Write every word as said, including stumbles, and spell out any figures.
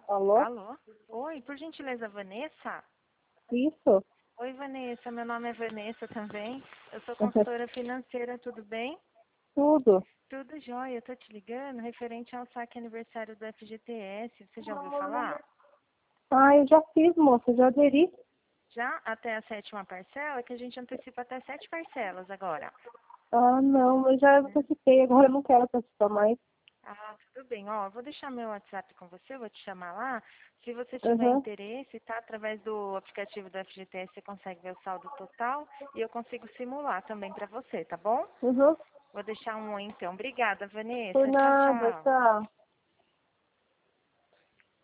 Alô? Alô? Oi, por gentileza, Vanessa? Isso? Oi, Vanessa, meu nome é Vanessa também. Eu sou consultora financeira, tudo bem? Tudo. Tudo jóia, eu tô te ligando referente ao saque aniversário do F G T S. Você já ouviu falar? Ah, eu já fiz, moça, já aderi. Já até a sétima parcela, que a gente antecipa até sete parcelas agora. Ah, não, eu já antecipei, agora eu não quero antecipar mais. Ah, tudo bem. Ó, eu vou deixar meu WhatsApp com você, eu vou te chamar lá. Se você tiver Uhum, interesse, tá? Através do aplicativo do F G T S você consegue ver o saldo total e eu consigo simular também pra você, tá bom? uhum. Vou deixar um oi então. Obrigada, Por Vanessa. Tchau, nada, tchau. tchau.